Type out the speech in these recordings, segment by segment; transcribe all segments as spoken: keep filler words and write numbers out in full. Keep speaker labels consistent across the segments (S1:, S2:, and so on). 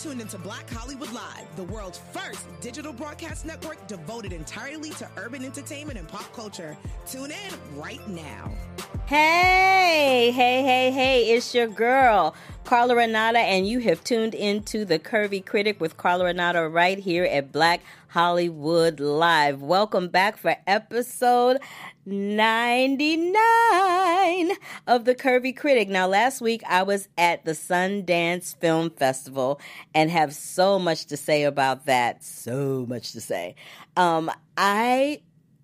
S1: tuned into Black Hollywood Live, the world's first digital broadcast network devoted entirely to urban entertainment and pop culture. Tune in right now.
S2: Hey, hey, hey, hey, it's your girl, Carla Renata, and you have tuned into the Curvy Critic with Carla Renata right here at Black Hollywood Live. Welcome back for episode ninety-nine of the Curvy Critic. Now, last week I was at the Sundance Film Festival and have so much to say about that. So much to say. Um, I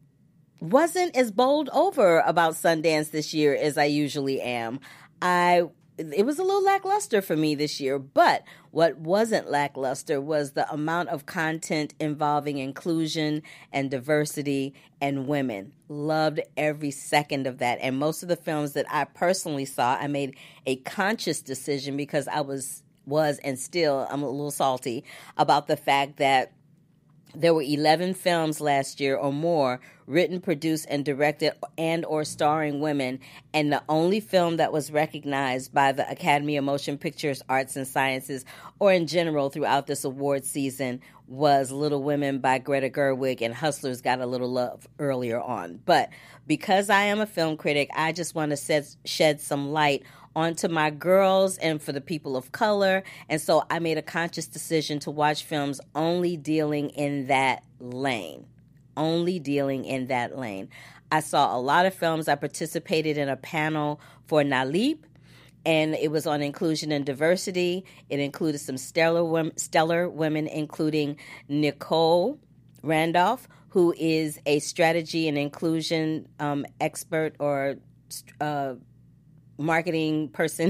S2: wasn't as bowled over about Sundance this year as I usually am. I It was a little lackluster for me this year, but what wasn't lackluster was the amount of content involving inclusion and diversity and women. Loved every second of that. And most of the films that I personally saw, I made a conscious decision because I was, was and still, I'm a little salty about the fact that there were eleven films last year or more written, produced, and directed and or starring women, and the only film that was recognized by the Academy of Motion Pictures, Arts and Sciences, or in general throughout this award season, was Little Women by Greta Gerwig, and Hustlers got a little love earlier on. But because I am a film critic, I just want to set, shed some light onto my girls and for the people of color. And so I made a conscious decision to watch films only dealing in that lane. Only dealing in that lane. I saw a lot of films. I participated in a panel for Nalip, and it was on inclusion and diversity. It included some stellar women, stellar women, including Nicole Randolph, who is a strategy and inclusion um, expert or uh, marketing person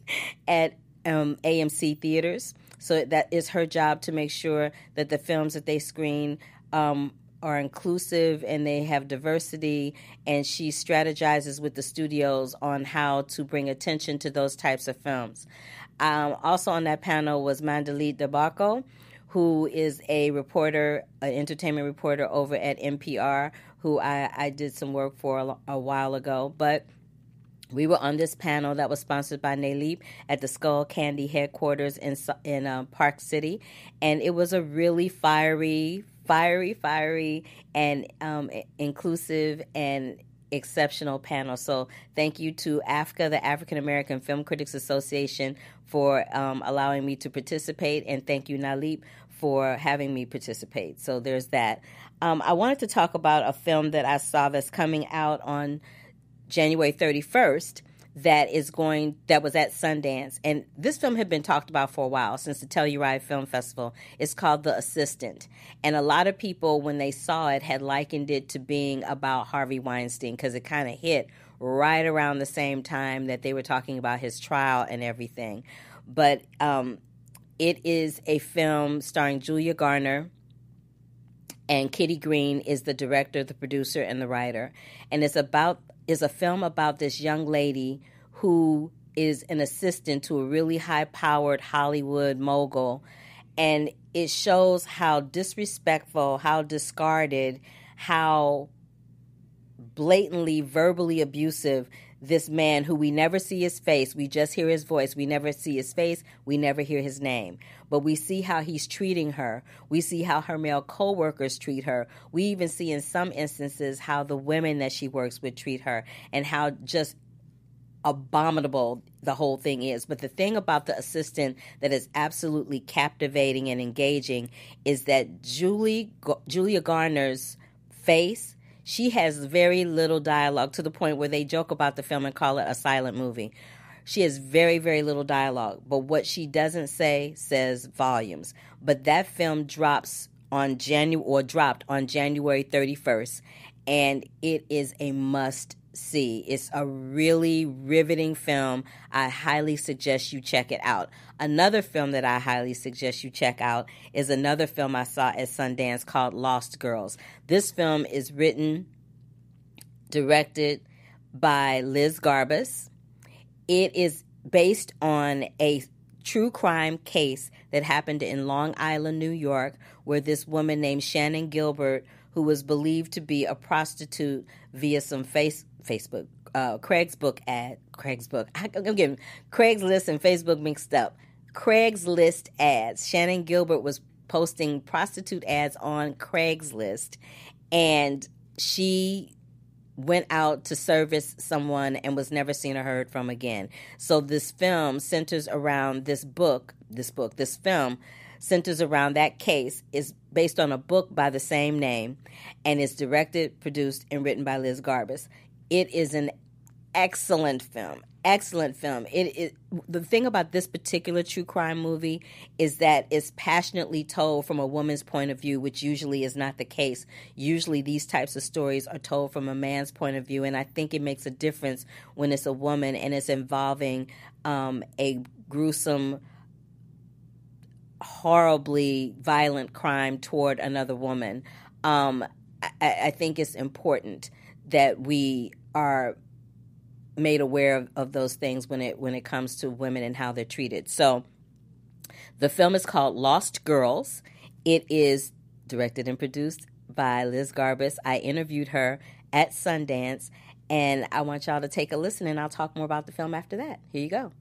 S2: at um, A M C Theaters. So that is her job to make sure that the films that they screen um, are inclusive and they have diversity, and she strategizes with the studios on how to bring attention to those types of films. Um, also on that panel was Mandalit Dabako, who is a reporter, an entertainment reporter over at N P R, who I, I did some work for a, a while ago. But we were on this panel that was sponsored by Nalip at the Skull Candy headquarters in in uh, Park City, and it was a really fiery, fiery, fiery, and um, inclusive and exceptional panel. So thank you to A F C A, the African American Film Critics Association, for um, allowing me to participate, and thank you, Nalip, for having me participate. So there's that. Um, I wanted to talk about a film that I saw that's coming out on January thirty-first that is going that was at Sundance, and this film had been talked about for a while since the Telluride Film Festival. It's called The Assistant, and a lot of people, when they saw it, had likened it to being about Harvey Weinstein because it kind of hit right around the same time that they were talking about his trial and everything. But um, it is a film starring Julia Garner, and Kitty Green is the director, the producer, and the writer, and it's about is a film about this young lady who is an assistant to a really high-powered Hollywood mogul, and it shows how disrespectful, how discarded, how blatantly verbally abusive this man, who we never see his face, we just hear his voice, we never see his face, we never hear his name, but we see how he's treating her. We see how her male co-workers treat her. We even see in some instances how the women that she works with treat her, and how just abominable the whole thing is. But the thing about The Assistant that is absolutely captivating and engaging is that Julie, Julia Garner's face, she has very little dialogue, to the point where they joke about the film and call it a silent movie. She has very, very little dialogue, but what she doesn't say says volumes. But that film drops on Janu- or dropped on January thirty-first, and it is a must see. It's a really riveting film. I highly suggest you check it out. Another film that I highly suggest you check out is another film I saw at Sundance called Lost Girls. This film is written, directed by Liz Garbus. It is based on a true crime case that happened in Long Island, New York, where this woman named Shannon Gilbert, who was believed to be a prostitute via some face, Facebook, uh, Craig's book ad, Craig's book, I, I'm getting Craigslist and Facebook mixed up. Craigslist ads. Shannan Gilbert was posting prostitute ads on Craigslist, and she went out to service someone and was never seen or heard from again. So this film centers around this book, this book, this film centers around that case, is based on a book by the same name, and is directed, produced, and written by Liz Garbus. It is an excellent film. Excellent film. It, it the thing about this particular true crime movie is that it's passionately told from a woman's point of view, which usually is not the case. Usually these types of stories are told from a man's point of view, and I think it makes a difference when it's a woman and it's involving um, a gruesome, horribly violent crime toward another woman. Um, I, I think it's important that we are made aware of, of those things when it when it comes to women and how they're treated. So the film is called Lost Girls. It is directed and produced by Liz Garbus. I interviewed her at Sundance, and I want y'all to take a listen, and I'll talk more about the film after that. Here you go.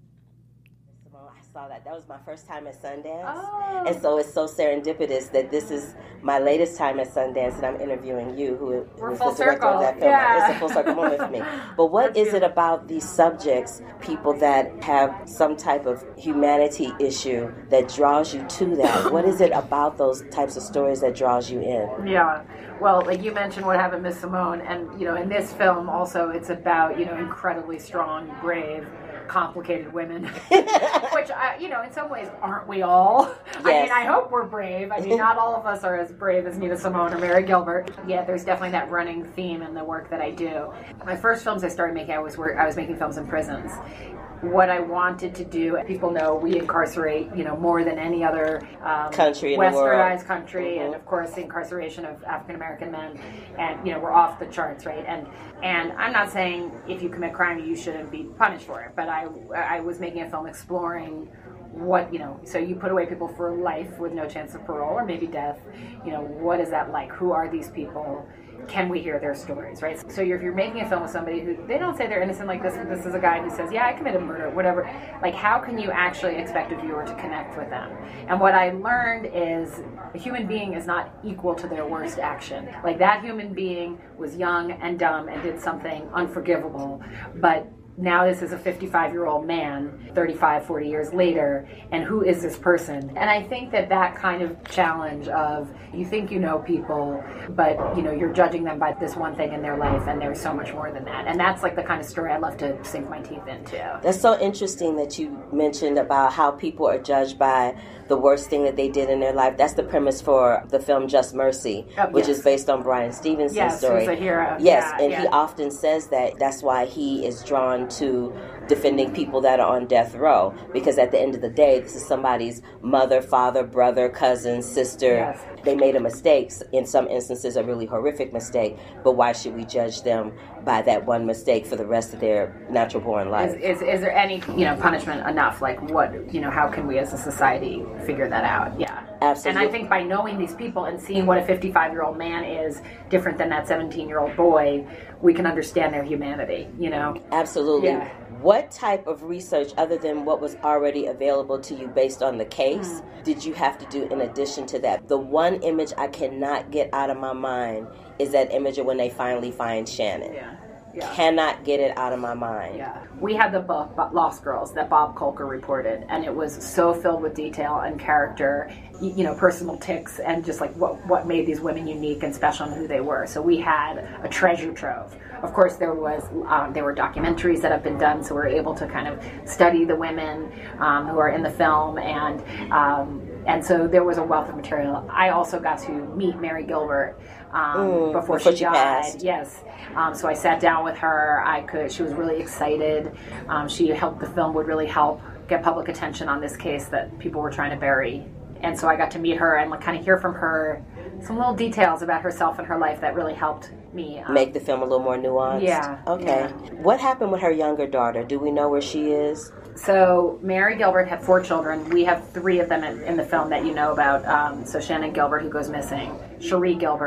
S2: I saw that. That was my first time at Sundance. Oh. And so it's so serendipitous that this is my latest time at Sundance, and I'm interviewing you, who
S3: We're
S2: is
S3: full
S2: the director
S3: circle.
S2: of that film.
S3: Yeah.
S2: It's a full circle moment for me. But what That's is good. It about these subjects, people that have some type of humanity issue, that draws you to that? What is it about those types of stories that draws you in?
S3: Yeah. Well, like you mentioned what happened to Miss Simone, and, you know, in this film also it's about, you know, incredibly strong, brave, complicated women, which, I, you know, in some ways, aren't we all? Yes. I mean, I hope we're brave. I mean, not all of us are as brave as Nina Simone or Mary Gilbert. Yeah, there's definitely that running theme in the work that I do. My first films I started making, I was I was making films in prisons. What I wanted to do, people know we incarcerate, you know, more than any other um,
S2: country in the world.
S3: Westernized country,
S2: mm-hmm.
S3: and of course the incarceration of African American men, and you know we're off the charts, right? And and I'm not saying if you commit crime you shouldn't be punished for it, but I I was making a film exploring what, you know, so you put away people for life with no chance of parole or maybe death. You know, what is that like? Who are these people? Can we hear their stories, right? So you're, if you're making a film with somebody who, they don't say they're innocent, like this this is a guy who says, yeah, I committed murder, whatever. Like, how can you actually expect a viewer to connect with them? And what I learned is a human being is not equal to their worst action. Like, that human being was young and dumb and did something unforgivable, but now this is a fifty-five-year-old man, thirty-five, forty years later, and who is this person? And I think that that kind of challenge of, you think you know people, but you know you're judging them by this one thing in their life, and there's so much more than that. And that's like the kind of story I love to sink my teeth into.
S2: That's so interesting that you mentioned about how people are judged by the worst thing that they did in their life. That's the premise for the film Just Mercy, oh, which yes. is based on Bryan Stevenson's
S3: yes,
S2: story.
S3: Yes, who's a hero.
S2: Yes,
S3: yeah,
S2: and
S3: yeah.
S2: he often says that that's why he is drawn to defending people that are on death row, because at the end of the day, this is somebody's mother, father, brother, cousin, sister.
S3: Yes.
S2: They made a mistake, in some instances a really horrific mistake, but why should we judge them by that one mistake for the rest of their natural born life?
S3: Is, is, is there any, you know, punishment enough? Like, what, you know, how can we as a society figure that out? Yeah.
S2: Absolutely.
S3: And I think by knowing these people and seeing what a fifty-five-year-old man is different than that seventeen-year-old boy, we can understand their humanity, you know?
S2: Absolutely.
S3: Yeah.
S2: What type of research, other than what was already available to you based on the case, mm. did you have to do in addition to that? The one image I cannot get out of my mind is that image of when they finally find Shannan.
S3: Yeah. Yeah.
S2: Cannot get it out of my mind.
S3: Yeah, we had the book Lost Girls that Bob Kolker reported, and it was so filled with detail and character, you know, personal tics, and just like what what made these women unique and special and who they were. So we had a treasure trove. Of course, there was um, there were documentaries that have been done, so we were able to kind of study the women um, who are in the film, and um, and so there was a wealth of material. I also got to meet Mary Gilbert um,
S2: mm,
S3: before,
S2: before
S3: she,
S2: she
S3: died.
S2: passed.
S3: Yes, um, so I sat down with her. I could. She was really excited. Um, she helped the film would really help get public attention on this case that people were trying to bury. And so I got to meet her and like, kind of hear from her some little details about herself and her life that really helped me um,
S2: make the film a little more nuanced.
S3: Yeah.
S2: Okay.
S3: Yeah.
S2: What happened with her younger daughter? Do we know where she is?
S3: So Mary Gilbert had four children. We have three of them in, in the film that you know about. Um, so Shannan Gilbert, who goes missing, Cherie Gilbert,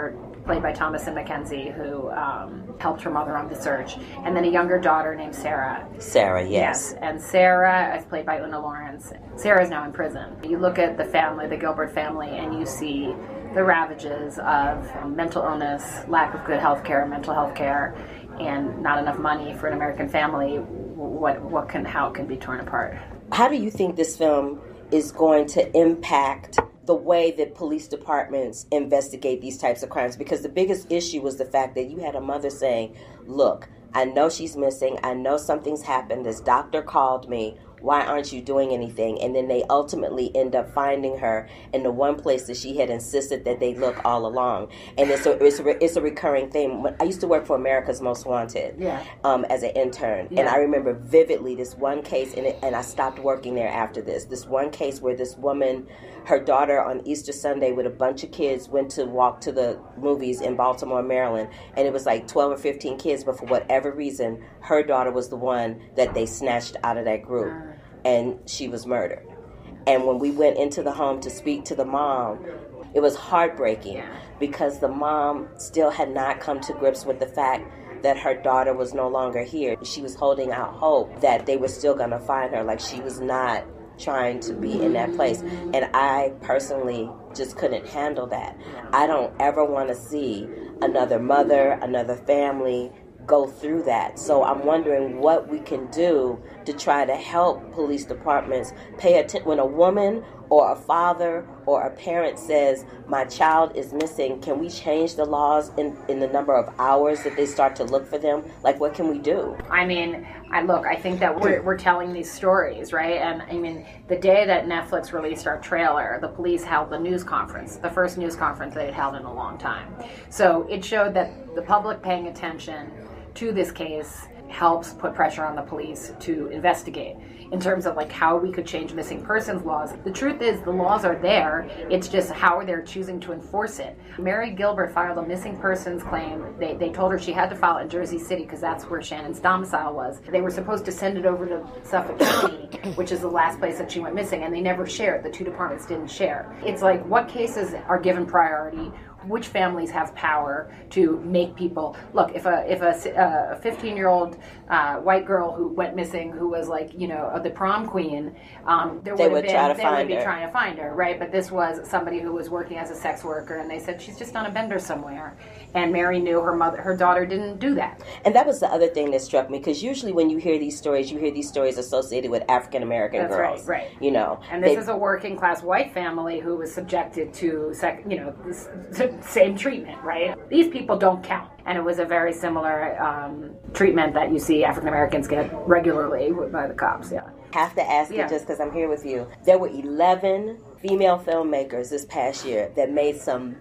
S3: played by Thomasin McKenzie, who um, helped her mother on the search, and then a younger daughter named Sarah.
S2: Sarah, yes.
S3: Yes, and Sarah is played by Una Lawrence. Sarah is now in prison. You look at the family, the Gilbert family, and you see the ravages of mental illness, lack of good health care, mental health care, and not enough money for an American family. What, what can, how it can be torn apart.
S2: How do you think this film is going to impact the way that police departments investigate these types of crimes? Because the biggest issue was the fact that you had a mother saying, look, I know she's missing. I know something's happened. This doctor called me. Why aren't you doing anything? And then they ultimately end up finding her in the one place that she had insisted that they look all along. And it's a, it's a, it's a recurring thing. When I used to work for America's Most Wanted
S3: yeah.
S2: um, as an intern. Yeah. And I remember vividly this one case, and, it, and I stopped working there after this. This one case where this woman, her daughter on Easter Sunday with a bunch of kids went to walk to the movies in Baltimore, Maryland. And it was like twelve or fifteen kids, but for whatever reason, her daughter was the one that they snatched out of that group. Uh. And she was murdered. And when we went into the home to speak to the mom, it was heartbreaking yeah. because the mom still had not come to grips with the fact that her daughter was no longer here. She was holding out hope that they were still going to find her, like she was not trying to be in that place. And I personally just couldn't handle that. I don't ever want to see another mother, another family go through that. So I'm wondering what we can do to try to help police departments pay attention. When a woman or a father or a parent says, my child is missing, can we change the laws in, in the number of hours that they start to look for them? Like, what can we do?
S3: I mean, I look, I think that we're, we're telling these stories, right? And I mean, the day that Netflix released our trailer, the police held a news conference, the first news conference they had held in a long time. So it showed that the public paying attention to this case helps put pressure on the police to investigate in terms of like how we could change missing persons laws. The truth is the laws are there. It's just how they're choosing to enforce it. Mary Gilbert filed a missing persons claim. They, they told her she had to file it in Jersey City because that's where Shannon's domicile was. They were supposed to send it over to Suffolk County, which is the last place that she went missing, and they never shared. The two departments didn't share. It's like, what cases are given priority? Which families have power to make people look? If a if a fifteen year old uh, white girl who went missing, who was like you know the prom queen, um, there
S2: they
S3: would,
S2: would
S3: been,
S2: try to
S3: they
S2: find
S3: would be
S2: her.
S3: trying to find her, right? But this was somebody who was working as a sex worker, and they said she's just on a bender somewhere. And Mary knew her mother, her daughter didn't do that.
S2: And that was the other thing that struck me, because usually when you hear these stories, you hear these stories associated with African American girls.
S3: Right, right.
S2: You know,
S3: and this
S2: they,
S3: is a working class white family who was subjected to, sec, you know, this same treatment, right? These people don't count. And it was a very similar um, treatment that you see African Americans get regularly by the cops. Yeah.
S2: Have to ask
S3: yeah.
S2: you just because I'm here with you. There were eleven female filmmakers this past year that made some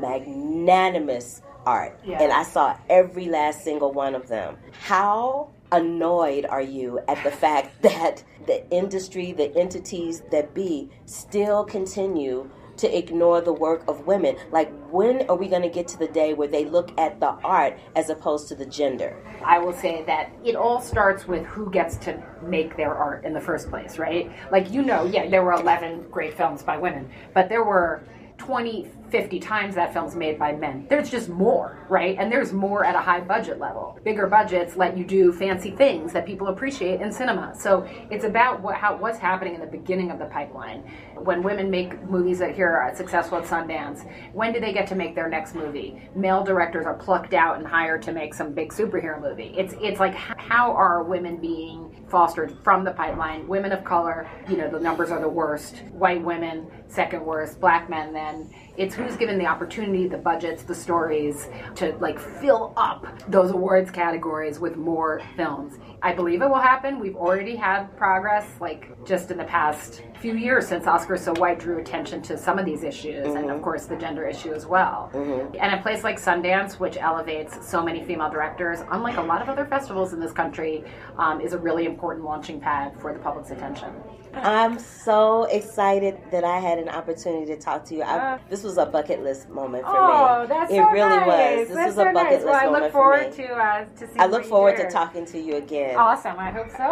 S2: magnanimous art.
S3: Yeah.
S2: And I saw every last single one of them. How annoyed are you at the fact that the industry, the entities that be, still continue to ignore the work of women? Like, when are we going to get to the day where they look at the art as opposed to the gender?
S3: I will say that it all starts with who gets to make their art in the first place, right? Like, you know, yeah, there were eleven great films by women, but there were twenty, fifty times that film's made by men. There's just more, right? And there's more at a high budget level. Bigger budgets let you do fancy things that people appreciate in cinema. So it's about what, how, what's happening in the beginning of the pipeline. When women make movies that here are successful at Sundance, when do they get to make their next movie? Male directors are plucked out and hired to make some big superhero movie. It's it's like, how are women being fostered from the pipeline? Women of color, you know, the numbers are the worst. White women, second worst. Black men, then. It's who's given the opportunity, the budgets, the stories to like fill up those awards categories with more films. I believe it will happen. We've already had progress, like just in the past few years since Oscars So White drew attention to some of these issues, mm-hmm. and of course the gender issue as well. Mm-hmm. And a place like Sundance, which elevates so many female directors, unlike a lot of other festivals in this country, um, is a really important launching pad for the public's attention.
S2: I'm so excited that I had an opportunity to talk to you. I, this was a bucket list moment for
S3: oh,
S2: me.
S3: Oh, that's
S2: it
S3: so
S2: really
S3: nice.
S2: was. This
S3: that's
S2: was
S3: so
S2: a bucket
S3: nice.
S2: list
S3: well,
S2: moment
S3: I look forward
S2: for me.
S3: to uh, to see.
S2: I look forward
S3: to
S2: talking to you again.
S3: Awesome. I hope so.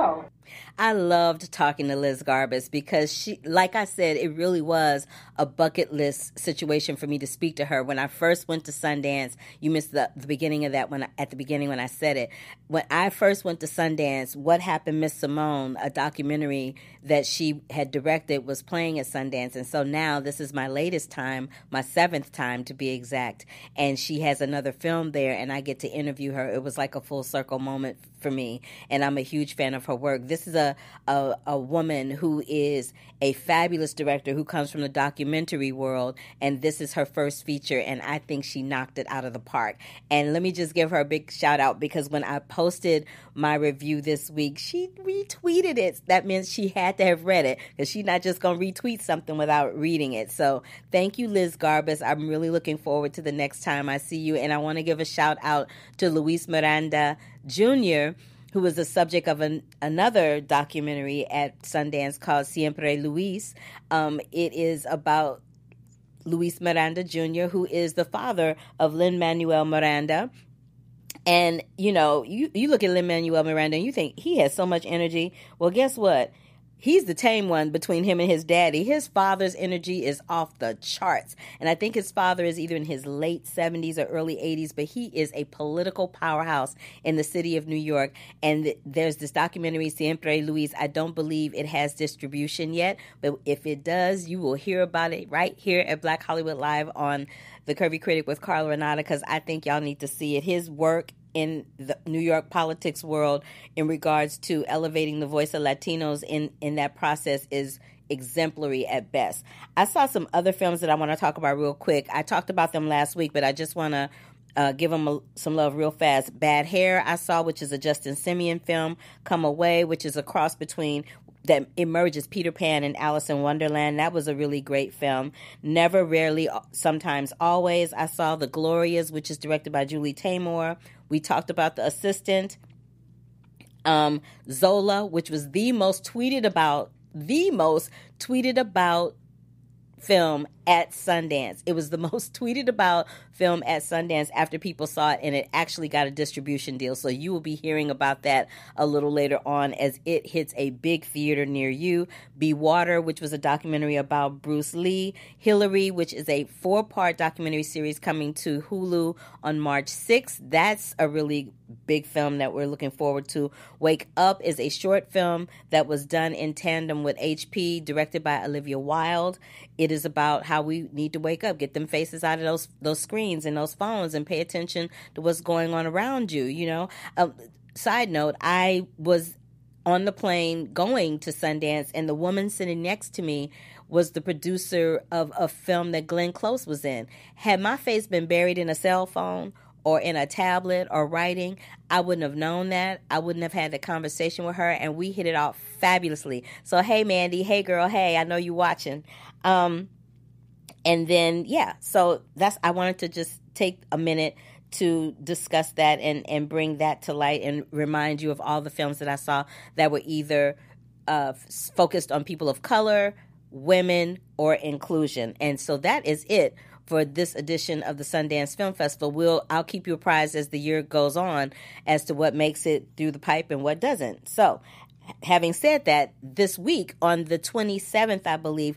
S2: I loved talking to Liz Garbus because she, like I said, it really was a bucket list situation for me to speak to her. When I first went to Sundance, you missed the, the beginning of that when I, at the beginning when I said it. When I first went to Sundance, What Happened, Miss Simone, a documentary that she had directed, was playing at Sundance. And so now this is my latest time, my seventh time to be exact. And she has another film there, and I get to interview her. It was like a full circle moment for me, and I'm a huge fan of her work. This is a, a, a woman who is a fabulous director who comes from the documentary world, and this is her first feature, and I think she knocked it out of the park. And let me just give her a big shout out, because when I posted my review this week, she retweeted it. That means she had to have read it, because she's not just going to retweet something without reading it. So thank you, Liz Garbus. I'm really looking forward to the next time I see you, and I want to give a shout out to Luis Miranda Junior, who was the subject of an, another documentary at Sundance called Siempre Luis. Um, it is about Luis Miranda Junior, who is the father of Lin-Manuel Miranda. And, you know, you, you look at Lin-Manuel Miranda and you think he has so much energy. Well, guess what? He's the tame one between him and his daddy. His father's energy is off the charts. And I think his father is either in his late seventies or early eighties, but he is a political powerhouse in the city of New York. And there's this documentary, Siempre Luis. I don't believe it has distribution yet, but if it does, you will hear about it right here at Black Hollywood Live on The Curvy Critic with Carla Renata, because I think y'all need to see it. His work in the New York politics world in regards to elevating the voice of Latinos in, in that process is exemplary at best. I saw some other films that I want to talk about real quick. I talked about them last week, but I just want to uh, give them a, some love real fast. Bad Hair I saw, which is a Justin Simien film. Come Away, which is a cross between that emerges Peter Pan and Alice in Wonderland. That was a really great film. Never, Rarely, Sometimes, Always. I saw The Glorias, which is directed by Julie Taymor. We talked about The Assistant. Um, Zola, which was the most tweeted about, the most tweeted about film at Sundance. It was the most tweeted about film at Sundance after people saw it, and it actually got a distribution deal. So you will be hearing about that a little later on as it hits a big theater near you. Be Water, which was a documentary about Bruce Lee. Hillary, which is a four-part documentary series coming to Hulu on March sixth. That's a really big film that we're looking forward to. Wake Up is a short film that was done in tandem with H P, directed by Olivia Wilde. It is about how we need to wake up, get them faces out of those those screens and those phones, and pay attention to what's going on around you, you know. Um, side note, I was on the plane going to Sundance, and the woman sitting next to me was the producer of a film that Glenn Close was in. Had my face been buried in a cell phone or in a tablet or writing, I wouldn't have known that. I wouldn't have had the conversation with her, and we hit it off fabulously. So, hey, Mandy. Hey, girl. Hey, I know you watching. Um, and then, yeah, so that's, I wanted to just take a minute to discuss that and, and bring that to light and remind you of all the films that I saw that were either uh, focused on people of color, women, or inclusion. And so that is it for this edition of the Sundance Film Festival. We'll, I'll keep you apprised as the year goes on as to what makes it through the pipe and what doesn't. So, having said that, this week on the twenty-seventh, I believe,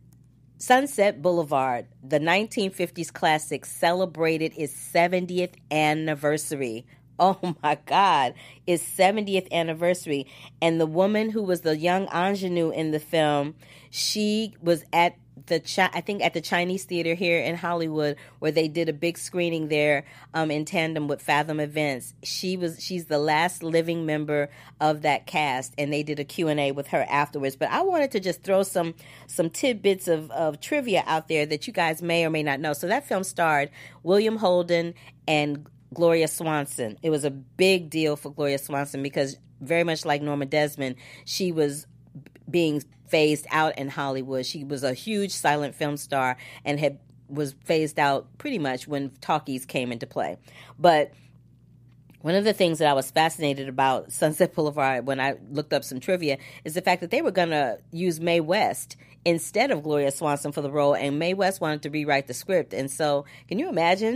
S2: Sunset Boulevard, the nineteen fifties classic, celebrated its seventieth anniversary. Oh my God, its seventieth anniversary. And the woman who was the young ingenue in the film, she was at the Chi- I think at the Chinese Theater here in Hollywood, where they did a big screening there um, in tandem with Fathom Events. She was she's the last living member of that cast, and they did a Q and A with her afterwards. But I wanted to just throw some some tidbits of, of trivia out there that you guys may or may not know. So that film starred William Holden and Gloria Swanson. It was a big deal for Gloria Swanson because, very much like Norma Desmond, she was being phased out in Hollywood. She was a huge silent film star and had was phased out pretty much when talkies came into play. But one of the things that I was fascinated about Sunset Boulevard when I looked up some trivia is the fact that they were going to use Mae West instead of Gloria Swanson for the role, and Mae West wanted to rewrite the script. And so, can you imagine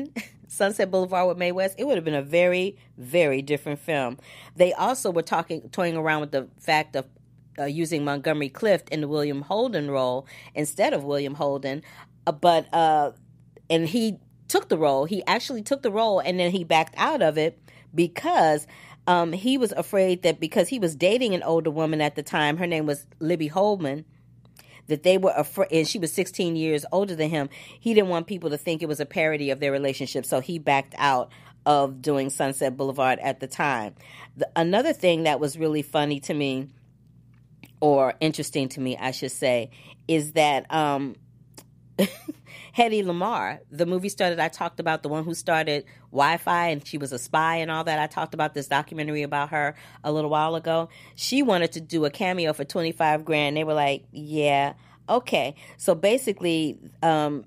S2: Sunset Boulevard with Mae West, it would have been a very, very different film. They also were talking, toying around with the fact of uh, using Montgomery Clift in the William Holden role instead of William Holden, uh, but uh, and he took the role. He actually took the role, and then he backed out of it because um, he was afraid that because he was dating an older woman at the time, her name was Libby Holman, that they were afraid, and she was sixteen years older than him. He didn't want people to think it was a parody of their relationship, so he backed out of doing Sunset Boulevard at the time. The, another thing that was really funny to me, or interesting to me, I should say, is that um, Hedy Lamarr, the movie star that I talked about, the one who started Wi-Fi and she was a spy and all that, I talked about this documentary about her a little while ago. She wanted to do a cameo for twenty-five grand. They were like, yeah, okay. So basically, um,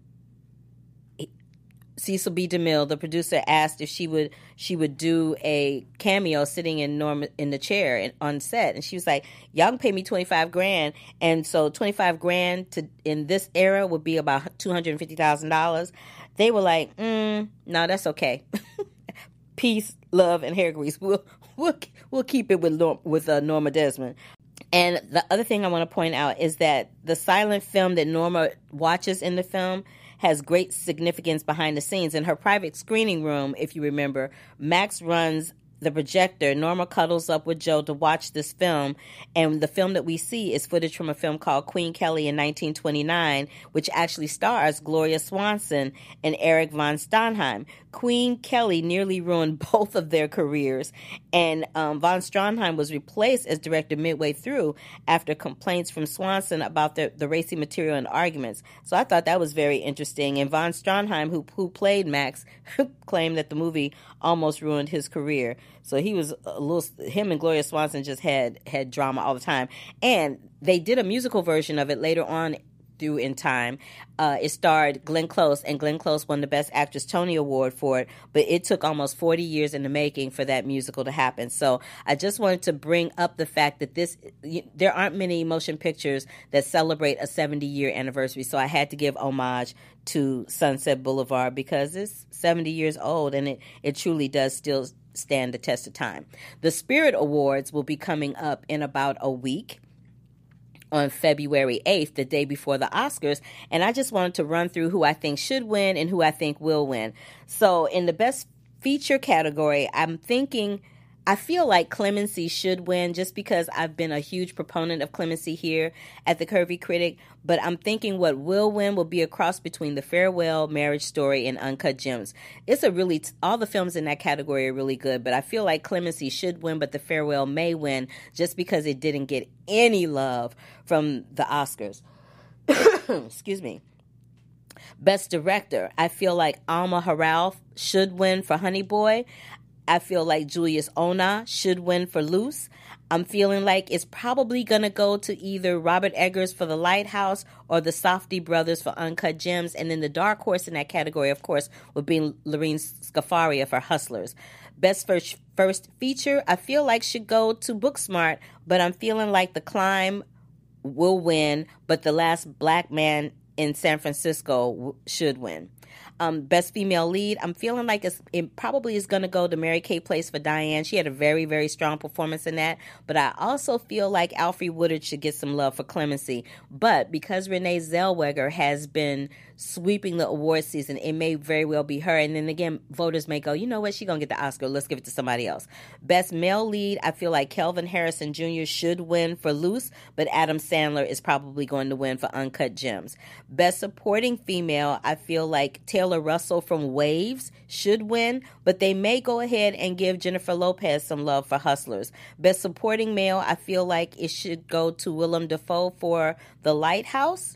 S2: Cecil B. DeMille, the producer, asked if she would she would do a cameo sitting in Norma in the chair in, on set, and she was like, "Y'all can pay me twenty five grand," and so twenty five grand to in this era would be about two hundred and fifty thousand dollars. They were like, mm, "No, that's okay. Peace, love, and hair grease. We'll we'll we'll keep it with with uh, Norma Desmond." And the other thing I want to point out is that the silent film that Norma watches in the film has great significance behind the scenes. In her private screening room, if you remember, Max runs the projector. Norma cuddles up with Joe to watch this film, and the film that we see is footage from a film called Queen Kelly in nineteen twenty-nine, which actually stars Gloria Swanson and Eric von Stonheim. Queen Kelly nearly ruined both of their careers, and um, von Stonheim was replaced as director midway through after complaints from Swanson about the, the racy material and arguments. So I thought that was very interesting, and von Stonheim, who, who played Max, claimed that the movie almost ruined his career. So he was a little, him and Gloria Swanson just had, had drama all the time. And they did a musical version of it later on through in time. Uh, it starred Glenn Close, and Glenn Close won the Best Actress Tony Award for it, but it took almost forty years in the making for that musical to happen. So I just wanted to bring up the fact that this, there aren't many motion pictures that celebrate a seventy-year anniversary, so I had to give homage to Sunset Boulevard because it's seventy years old, and it, it truly does still stand the test of time. The Spirit Awards will be coming up in about a week on February eighth, the day before the Oscars, and I just wanted to run through who I think should win and who I think will win. So in the Best Feature category, I'm thinking, I feel like Clemency should win just because I've been a huge proponent of Clemency here at the Curvy Critic, but I'm thinking what will win will be a cross between The Farewell, Marriage Story, and Uncut Gems. It's a really, t- all the films in that category are really good, but I feel like Clemency should win, but The Farewell may win just because it didn't get any love from the Oscars. Excuse me. Best Director, I feel like Alma Harrell should win for Honey Boy. I feel like Julius Onah should win for Loose. I'm feeling like it's probably going to go to either Robert Eggers for The Lighthouse or the Safdie brothers for Uncut Gems. And then the dark horse in that category, of course, would be Lorene Scafaria for Hustlers. Best first, first feature, I feel like should go to Booksmart, but I'm feeling like The Climb will win, but The Last Black Man in San Francisco should win. Um, Best Female Lead, I'm feeling like it's, it probably is going to go to Mary-Kay Place for Diane. She had a very, very strong performance in that. But I also feel like Alfre Woodard should get some love for Clemency. But because Renee Zellweger has been sweeping the award season, it may very well be her. And then again, voters may go, you know what, she's going to get the Oscar. Let's give it to somebody else. Best Male Lead, I feel like Kelvin Harrison Junior should win for Loose, but Adam Sandler is probably going to win for Uncut Gems. Best Supporting Female, I feel like Taylor Russell from Waves should win, but they may go ahead and give Jennifer Lopez some love for Hustlers. Best Supporting Male, I feel like it should go to Willem Dafoe for The Lighthouse.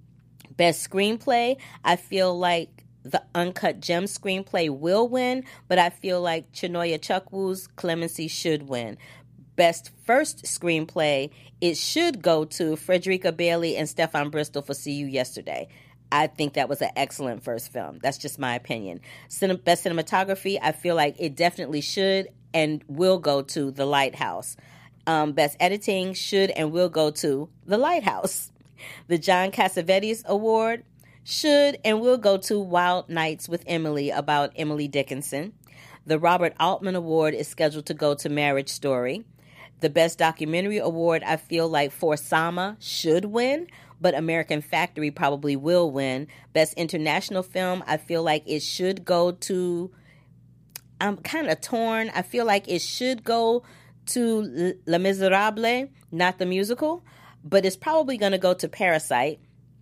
S2: Best Screenplay, I feel like the Uncut Gems screenplay will win, but I feel like Chinoya Chukwu's Clemency should win. Best First Screenplay, it should go to Frederica Bailey and Stefan Bristol for See You Yesterday. I think that was an excellent first film. That's just my opinion. Cine- Best Cinematography, I feel like it definitely should and will go to The Lighthouse. Um, Best Editing should and will go to The Lighthouse. The John Cassavetes Award should and will go to Wild Nights with Emily about Emily Dickinson. The Robert Altman Award is scheduled to go to Marriage Story. The Best Documentary Award, I feel like For Sama should win, but American Factory probably will win. Best International Film, I feel like it should go to... I'm kind of torn. I feel like it should go to Les Miserables, not the musical, but it's probably going to go to Parasite.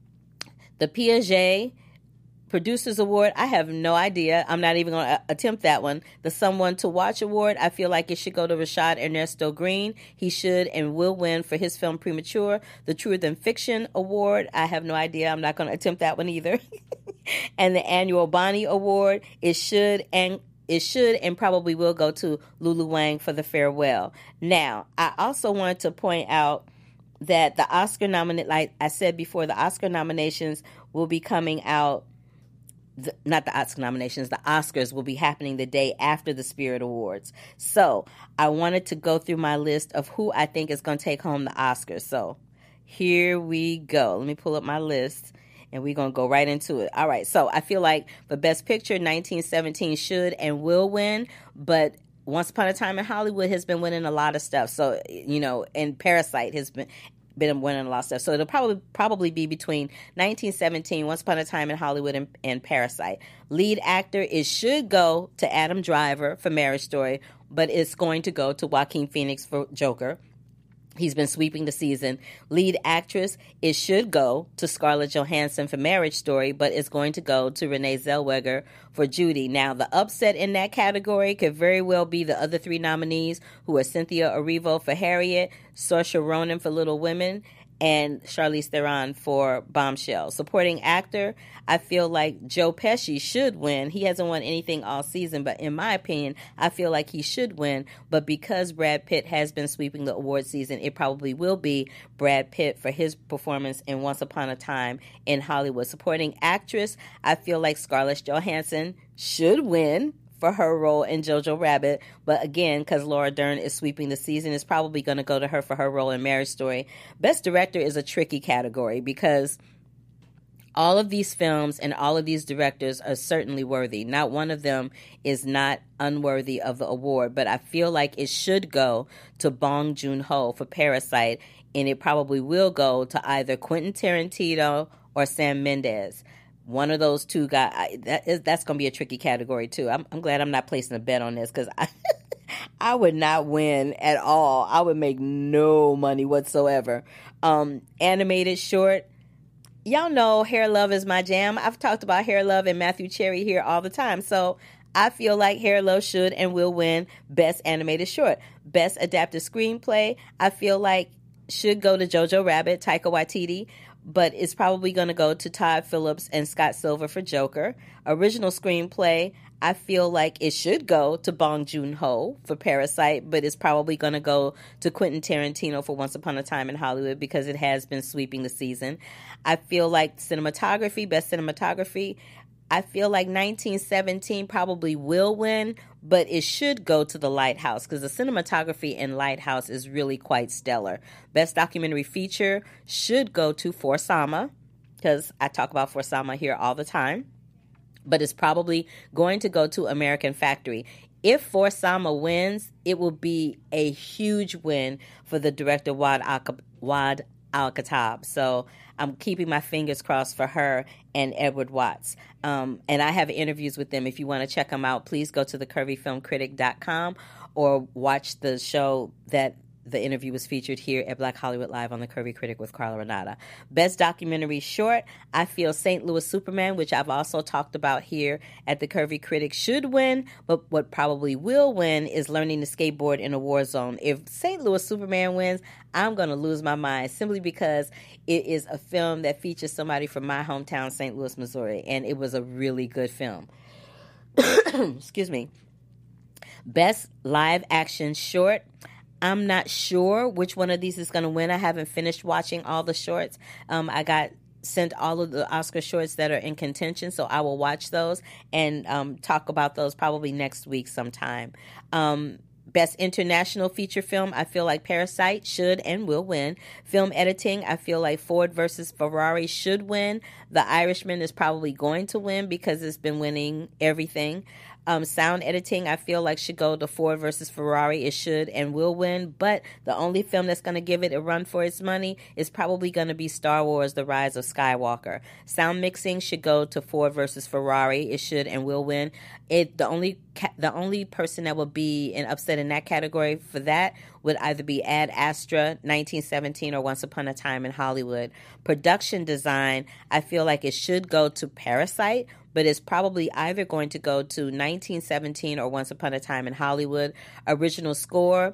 S2: The Piaget Producers Award, I have no idea. I'm not even going to attempt that one. The Someone to Watch Award, I feel like it should go to Rashad Ernesto Green. He should and will win for his film Premature. The Truth and Fiction Award, I have no idea. I'm not going to attempt that one either. And the Annual Bonnie Award, it should and it should and probably will go to Lulu Wang for The Farewell. Now, I also wanted to point out that the Oscar nominate, like I said before, the Oscar nominations will be coming out. The, not the Oscar nominations, the Oscars will be happening the day after the Spirit Awards. So I wanted to go through my list of who I think is going to take home the Oscars. So here we go. Let me pull up my list and we're going to go right into it. All right. So I feel like for Best Picture, nineteen seventeen should and will win, but Once Upon a Time in Hollywood has been winning a lot of stuff. So, you know, and Parasite has been... been winning a lot of stuff. So it'll probably probably be between nineteen seventeen, Once Upon a Time in Hollywood, and, and Parasite. Lead actor, it should go to Adam Driver for Marriage Story, but it's going to go to Joaquin Phoenix for Joker. He's been sweeping the season. Lead actress, it should go to Scarlett Johansson for Marriage Story, but it's going to go to Renee Zellweger for Judy. Now, the upset in that category could very well be the other three nominees, who are Cynthia Erivo for Harriet, Saoirse Ronan for Little Women, and Charlize Theron for Bombshell. Supporting actor, I feel like Joe Pesci should win. He hasn't won anything all season, but in my opinion, I feel like he should win. But because Brad Pitt has been sweeping the award season, it probably will be Brad Pitt for his performance in Once Upon a Time in Hollywood. Supporting actress, I feel like Scarlett Johansson should win for her role in Jojo Rabbit. But again, because Laura Dern is sweeping the season, it's probably going to go to her for her role in Marriage Story. Best Director is a tricky category because all of these films and all of these directors are certainly worthy. Not one of them is not unworthy of the award, but I feel like it should go to Bong Joon-ho for Parasite, and it probably will go to either Quentin Tarantino or Sam Mendes. One of those two guys, I, that is, that's going to be a tricky category too. I'm, I'm glad I'm not placing a bet on this because I, I would not win at all. I would make no money whatsoever. Um, animated short, y'all know Hair Love is my jam. I've talked about Hair Love and Matthew Cherry here all the time. So I feel like Hair Love should and will win Best Animated Short. Best Adapted Screenplay, I feel like should go to Jojo Rabbit, Taika Waititi, but it's probably going to go to Todd Phillips and Scott Silver for Joker. Original Screenplay, I feel like it should go to Bong Joon-ho for Parasite, but it's probably going to go to Quentin Tarantino for Once Upon a Time in Hollywood because it has been sweeping the season. I feel like cinematography, best cinematography, I feel like nineteen seventeen probably will win, but it should go to The Lighthouse because the cinematography in Lighthouse is really quite stellar. Best documentary feature should go to For Sama because I talk about For Sama here all the time, but it's probably going to go to American Factory. If For Sama wins, it will be a huge win for the director Wad Al-Khattab. So I'm keeping my fingers crossed for her and Edward Watts. Um, and I have interviews with them. If you want to check them out, please go to the curvy film critic dot com or watch the show that the interview was featured here at Black Hollywood Live on the Curvy Critic with Carla Renata. Best documentary short, I feel Saint Louis Superman, which I've also talked about here at the Curvy Critic, should win, but what probably will win is Learning to Skateboard in a War Zone. If Saint Louis Superman wins, I'm going to lose my mind simply because it is a film that features somebody from my hometown, Saint Louis, Missouri, and it was a really good film. Excuse me. Best live action short, I'm not sure which one of these is going to win. I haven't finished watching all the shorts. Um, I got sent all of the Oscar shorts that are in contention, so I will watch those and um, talk about those probably next week sometime. Um, Best International Feature Film, I feel like Parasite should and will win. Film Editing, I feel like Ford versus Ferrari should win. The Irishman is probably going to win because it's been winning everything. Um, sound Editing, I feel like should go to Ford versus Ferrari. It should and will win, but the only film that's going to give it a run for its money is probably going to be Star Wars: The Rise of Skywalker. Sound Mixing should go to Ford versus Ferrari. It should and will win. It the only ca- the only person that would be an upset in that category for that would either be Ad Astra, nineteen seventeen, or Once Upon a Time in Hollywood. Production Design, I feel like it should go to Parasite, but it's probably either going to go to nineteen seventeen or Once Upon a Time in Hollywood. Original Score,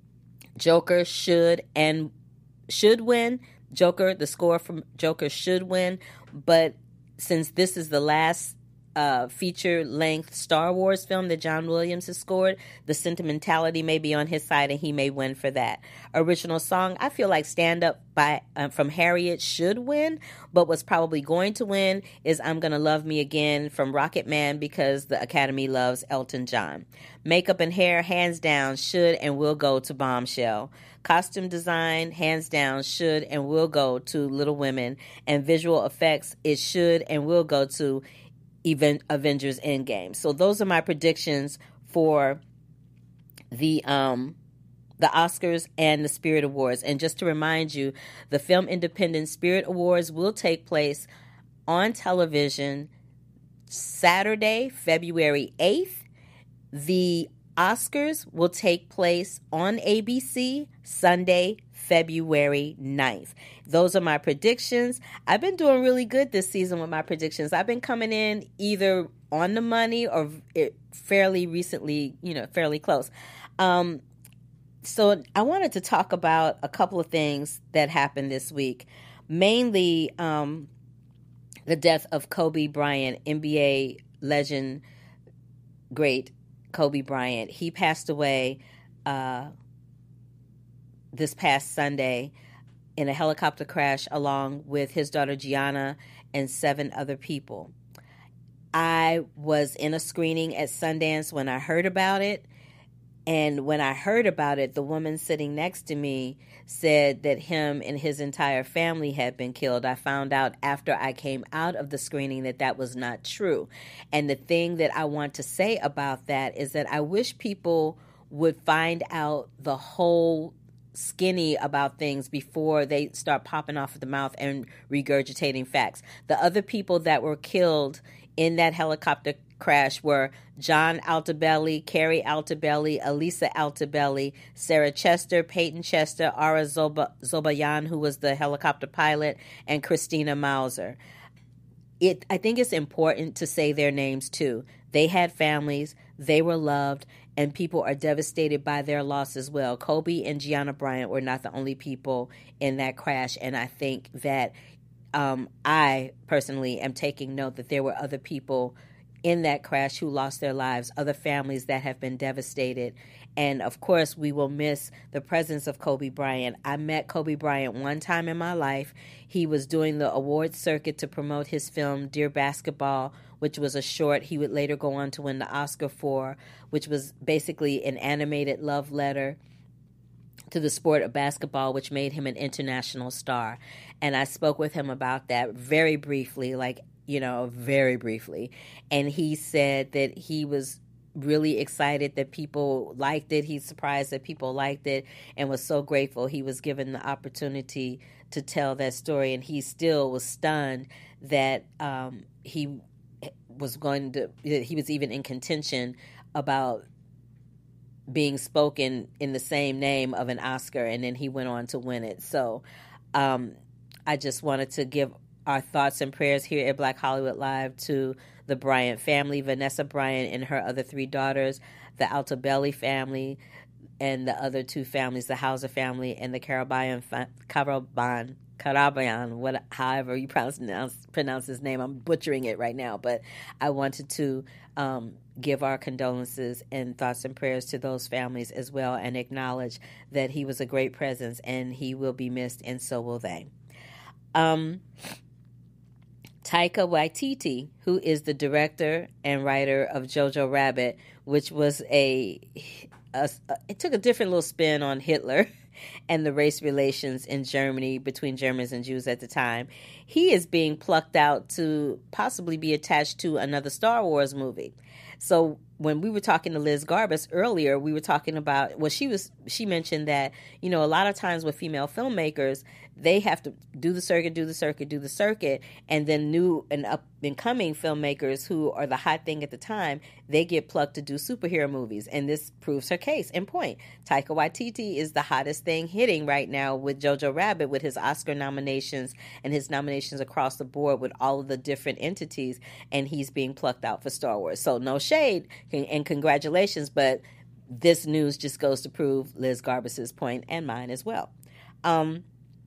S2: Joker should and should win. Joker, the score from Joker should win, but since this is the last uh, feature-length Star Wars film that John Williams has scored, the sentimentality may be on his side and he may win for that. Original Song, I feel like Stand Up by uh, from Harriet should win, but what's probably going to win is I'm Gonna Love Me Again from Rocket Man because the Academy loves Elton John. Makeup and Hair, hands down, should and will go to Bombshell. Costume Design, hands down, should and will go to Little Women. And Visual Effects, it should and will go to Event Avengers Endgame. So those are my predictions for the um the Oscars and the Spirit Awards. And just to remind you, the Film Independent Spirit Awards will take place on television Saturday, February eighth. The Oscars will take place on A B C Sunday, February ninth. Those are my predictions. I've been doing really good this season with my predictions. I've been coming in either on the money or fairly recently, you know, fairly close. Um, so I wanted to talk about a couple of things that happened this week. Mainly um, the death of Kobe Bryant, N B A legend, great Kobe Bryant. He passed away uh, this past Sunday in a helicopter crash along with his daughter Gianna and seven other people. I was in a screening at Sundance when I heard about it. And when I heard about it, the woman sitting next to me said that him and his entire family had been killed. I found out after I came out of the screening that that was not true. And the thing that I want to say about that is that I wish people would find out the whole skinny about things before they start popping off of the mouth and regurgitating facts. The other people that were killed in that helicopter crash were John Altobelli, Carrie Altobelli, Elisa Altobelli, Sarah Chester, Peyton Chester, Ara Zoba, Zobayan, who was the helicopter pilot, and Christina Mauser. It, I think it's important to say their names too. They had families, they were loved, and people are devastated by their loss as well. Kobe and Gianna Bryant were not the only people in that crash, and I think that um, I personally am taking note that there were other people in that crash who lost their lives, other families that have been devastated. And of course, we will miss the presence of Kobe Bryant. I met Kobe Bryant one time in my life. He was doing the awards circuit to promote his film, Dear Basketball, which was a short he would later go on to win the Oscar for, which was basically an animated love letter to the sport of basketball, which made him an international star. And I spoke with him about that very briefly, like, you know, very briefly. And he said that he was really excited that people liked it. He's surprised that people liked it and was so grateful he was given the opportunity to tell that story. And he still was stunned that um, he was going to, he was even in contention about being spoken in the same name of an Oscar, and then he went on to win it. So um, I just wanted to give our thoughts and prayers here at Black Hollywood Live to the Bryant family, Vanessa Bryant and her other three daughters, the Altobelli family, and the other two families, the Hauser family and the Karabayan, Karaban, Karabayan, what, however you pronounce, pronounce his name. I'm butchering it right now, but I wanted to um, give our condolences and thoughts and prayers to those families as well, and acknowledge that he was a great presence and he will be missed, and so will they. Um, Taika Waititi, who is the director and writer of Jojo Rabbit, which was a a, a it took a different little spin on Hitler and the race relations in Germany between Germans and Jews at the time. He is being plucked out to possibly be attached to another Star Wars movie. So when we were talking to Liz Garbus earlier, we were talking about, well, she was, she mentioned that, you know, a lot of times with female filmmakers, they have to do the circuit, do the circuit, do the circuit, and then new and up and coming filmmakers who are the hot thing at the time, they get plucked to do superhero movies. And this proves her case in point. Taika Waititi is the hottest thing hitting right now with Jojo Rabbit, with his Oscar nominations and his nominations across the board with all of the different entities, and he's being plucked out for Star Wars. So no shade and congratulations, but this news just goes to prove Liz Garbus's point and mine as well. Um,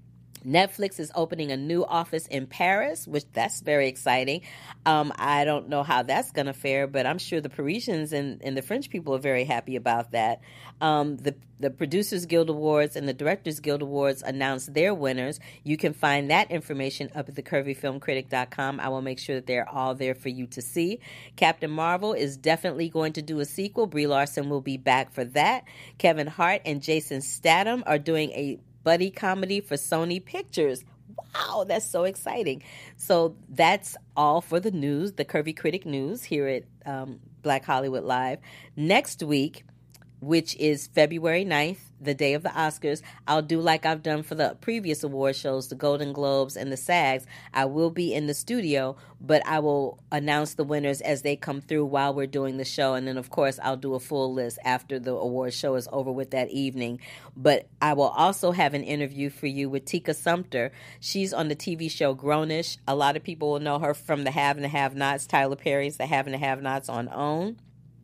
S2: Netflix is opening a new office in Paris, which that's very exciting. Um, I don't know how that's going to fare, but I'm sure the Parisians and, and the French people are very happy about that. Um, the, the Producers Guild Awards and the Directors Guild Awards announced their winners. You can find that information up at the curvy film critic dot com. I will make sure that they're all there for you to see. Captain Marvel is definitely going to do a sequel. Brie Larson will be back for that. Kevin Hart and Jason Statham are doing a buddy comedy for Sony Pictures. Wow, that's so exciting. So that's all for the news, the Curvy Critic News here at um, Black Hollywood Live. Next week, which is February ninth, the day of the Oscars, I'll do like I've done for the previous award shows, the Golden Globes and the SAGs. I will be in the studio, but I will announce the winners as they come through while we're doing the show. And then, of course, I'll do a full list after the award show is over with that evening. But I will also have an interview for you with Tika Sumpter. She's on the T V show Grownish. A lot of people will know her from the Have and the Have-Nots, Tyler Perry's The Have and the Have-Nots on OWN.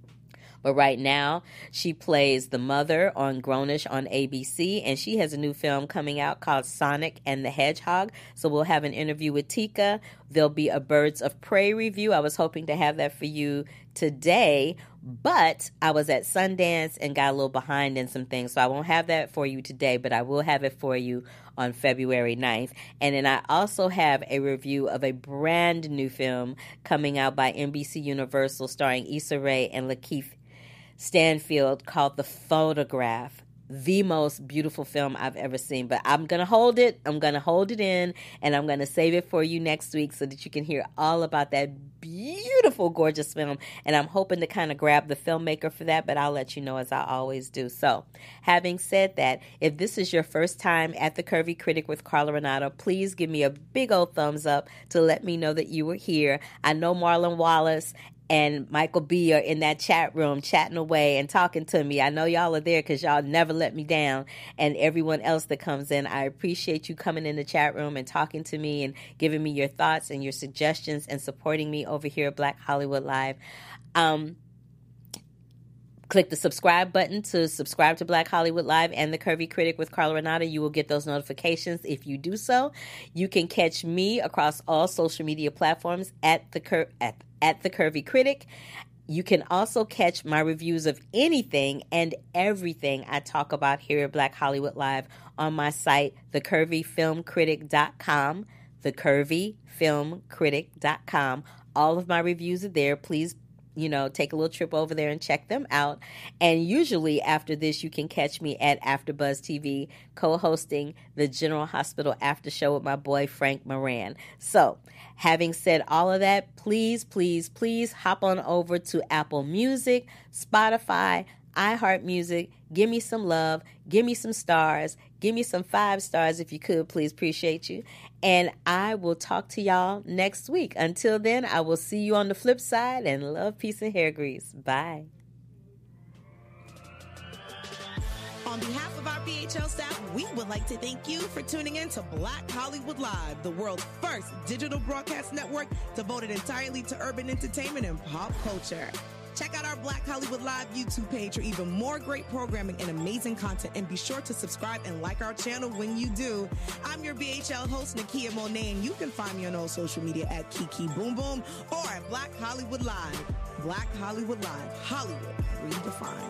S2: But right now, she plays the mother on Grownish on A B C, and she has a new film coming out called Sonic and the Hedgehog. So we'll have an interview with Tika. There'll be a Birds of Prey review. I was hoping to have that for you today, but I was at Sundance and got a little behind in some things, so I won't have that for you today, but I will have it for you on February ninth. And then I also have a review of a brand new film coming out by N B C Universal starring Issa Rae and Lakeith Stanfield called The Photograph. The most beautiful film I've ever seen. But I'm going to hold it. I'm going to hold it in, and I'm going to save it for you next week so that you can hear all about that beautiful, gorgeous film. And I'm hoping to kind of grab the filmmaker for that, but I'll let you know as I always do. So, having said that, if this is your first time at the Curvy Critic with Carla Renato, please give me a big old thumbs up to let me know that you were here. I know Marlon Wallace and Michael B. are in that chat room chatting away and talking to me. I know y'all are there because y'all never let me down. And everyone else that comes in, I appreciate you coming in the chat room and talking to me and giving me your thoughts and your suggestions and supporting me over here at Black Hollywood Live. Um, click the subscribe button to subscribe to Black Hollywood Live and the Curvy Critic with Carla Renata. You will get those notifications if you do so. You can catch me across all social media platforms at the Cur- at at the Curvy Critic. You can also catch my reviews of anything and everything I talk about here at Black Hollywood Live on my site, the curvy film critic dot com, the curvy film critic dot com. All of my reviews are there. Please, you know, take a little trip over there and check them out. And usually after this, you can catch me at AfterBuzz T V, co-hosting the General Hospital After Show with my boy Frank Moran. So, having said all of that, please, please, please hop on over to Apple Music, Spotify, iHeartMusic. Give me some love. Give me some stars. Give me some five stars if you could, please. Appreciate you. And I will talk to y'all next week. Until then, I will see you on the flip side, and love, peace, and hair grease. Bye.
S1: On behalf of our B H L staff, we would like to thank you for tuning in to Black Hollywood Live, the world's first digital broadcast network devoted entirely to urban entertainment and pop culture. Check out our Black Hollywood Live YouTube page for even more great programming and amazing content. And be sure to subscribe and like our channel when you do. I'm your B H L host, Nakia Monet, and you can find me on all social media at Kiki Boom Boom or at Black Hollywood Live. Black Hollywood Live. Hollywood redefined.